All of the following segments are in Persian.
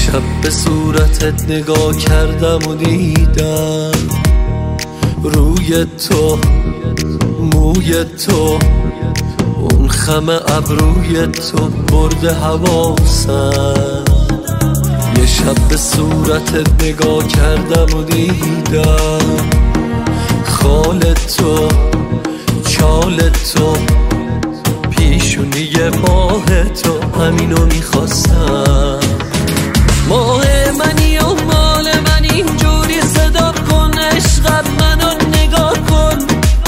شب به صورتت نگاه کردم و دیدم روی تو، موی تو، اون خم ابروی تو برده حواسم. یه شب به صورتت نگاه کردم و دیدم خال تو، چال تو، پیشونی ماه تو، همینو میخواستم. ماه منی و مال من اینجوری صدا کن، عشقم منو نگاه کن،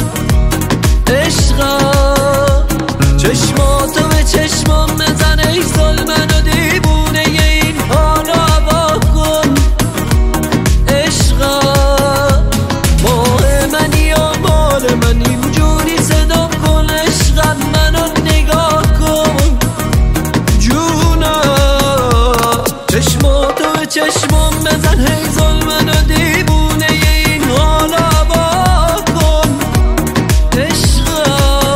عشقم چشماتو به چشمام بزن، ای ظلمن و دیوونه این حالو هوا کن، عشقم ماه منی و مال من اینجوری صدا کن، عشقم منو نگاه کن، جونم چشماتو به چشمام بزن، ای ظلمن و دیوونه این حالو هوا کن، عشقم.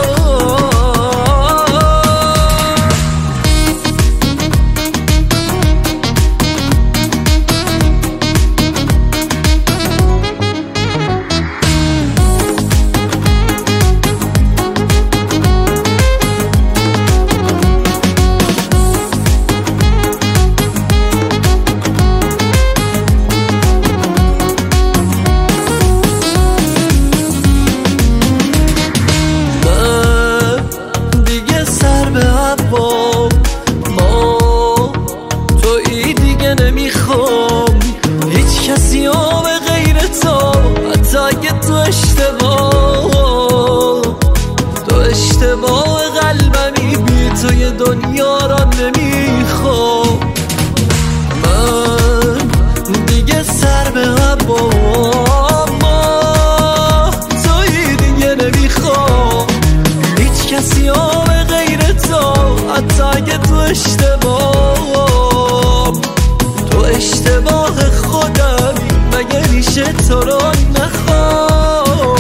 نمیخوام هیچ کسی ها به غیر تو، حتی اگه تو اشتباه قلبمی، بی تو یه دنیا را نمیخوام. من دیگه سر به هوام، توی دیگه نمیخوام هیچ کسی ها به غیر تو، حتی اگه تو اشتباه خودمی، مگه میشه تو رو نخوام.